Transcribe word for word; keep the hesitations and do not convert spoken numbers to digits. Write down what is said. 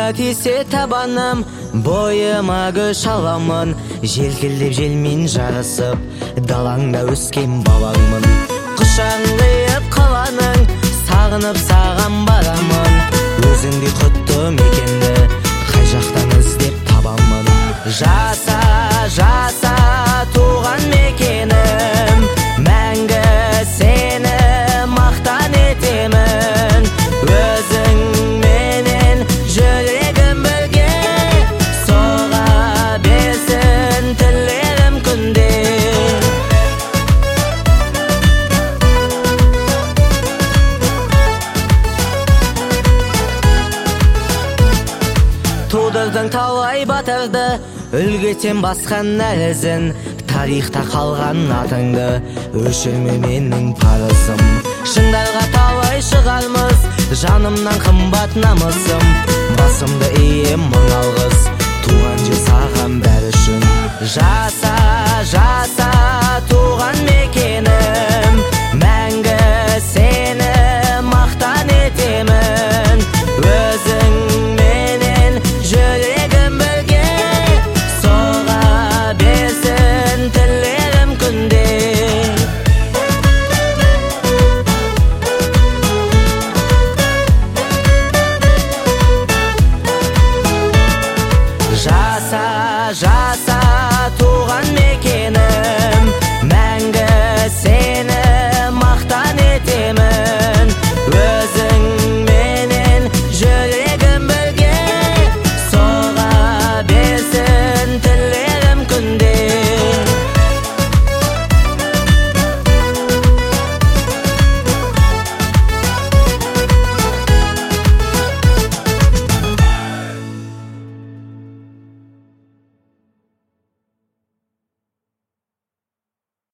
туа тисе табаным, бойыма көш аламын. Желкілдеп желмен жарысып, далаңда өскен балаңмын. Құшағын қиып қаланың, сағынып саған барамын. Өзіңдей құтты мекенді қай жақтан іздеп табамын. Жаса, жаса туған мекенім, мәңгі сені мақтан етемін. Өзің менен жүрегім бірге, соға берсін тілерім күнде. Тудырдың талай батырды, үлгетен басқан нәрізін. Тарихта қалған атыңды өшірме менің парызым. Шыңдарға талай шығармыз, жанымнан қымбат намысым. Басымды ием мың алғыс, туған жер саған бәрі үшін. Жаса, жаса туған мекенім, мәңгі сені мақтан етемін. Өзің менен жүрегім бірге, соға берсін тілерім күнде. Жаса, жаса туған мекенім,